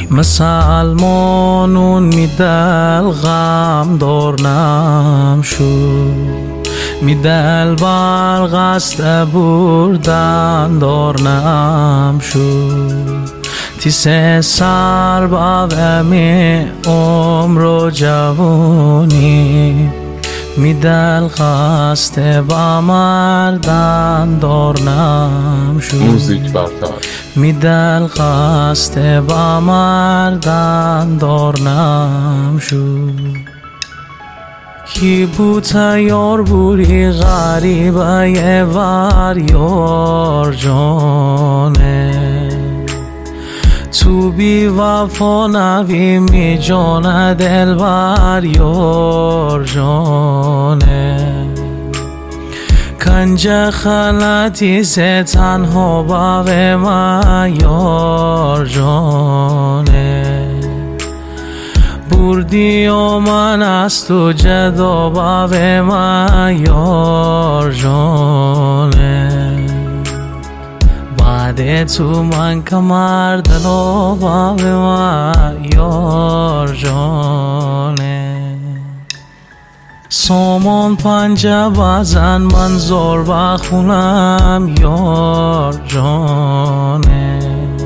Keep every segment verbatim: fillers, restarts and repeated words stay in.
مسلمانون میدل غم دار نمشو میدل بر قصد بردن دار نمشو تیس سر باومی عمر و جوانی میدل قصد با مردن دار نمشو موزیک برتر میدل قصد با مردن دار نمشو کی بود تیار بوری غریبه یه ور یار جانه تو بی وفا نوی می جانه دل بر یار جانه کنج خلطی سے تنها باوه ما یار جانه بردی و من از تو جدا باوه ما یار جانه بعد تو من کمر دلو باوه ما یار جانه سامان پنجه بزن من زور بخونم یار جانه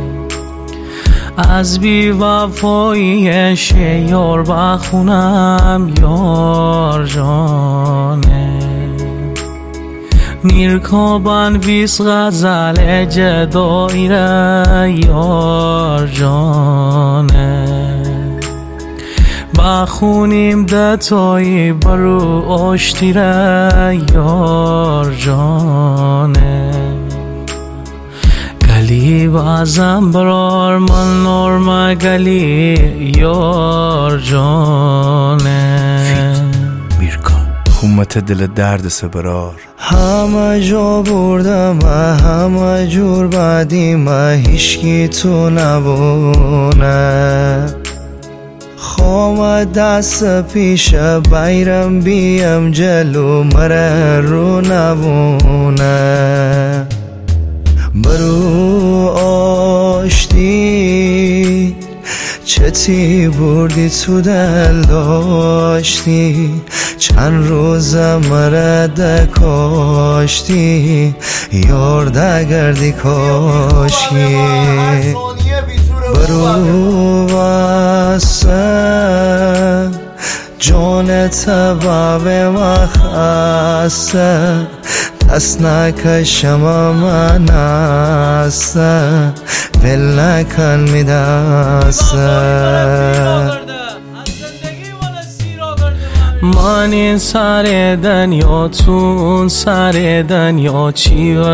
از بی وفایی شیار بخونم یار جانه میرکابن ویس غزل جدایی را یار جانه بخونیم دتایی برو آشتی را یار جانه گلی بازم برار من نورما گلی یار جانه میرکا خومت دل درد سبرار همه جا بردم همه جور بعدی ما هیشکی تو نبونه خوام دست پیش بیرم بیم جلو مره رو نبونه برو آشتی چتی بردی تو دل داشتی چند روز مرد کاشتی یار دگردی کاشی برو واسه جان تباب مخصه دست نکشم من استه ول نکن می دسته من این سر دنیا تو اون سر دنیا چی و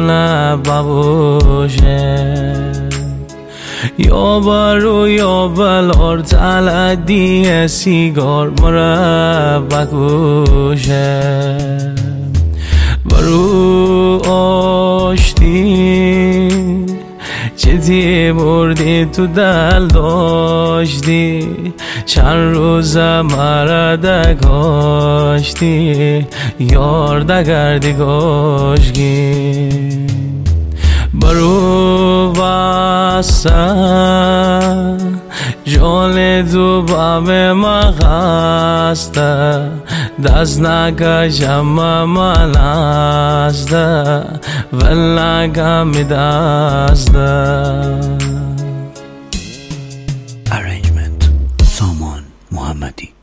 نباشه یا برو یا بلار تلدی سیگار مربع گوشه برو آشتی چتی بردی تو دل داشتی چند روز مرد کاشتی یار دگردی گاشگی برو واسه جان دو باب مغسته دست نکشم من ازده ول نکم دسته. Arrangement سامان محمدی.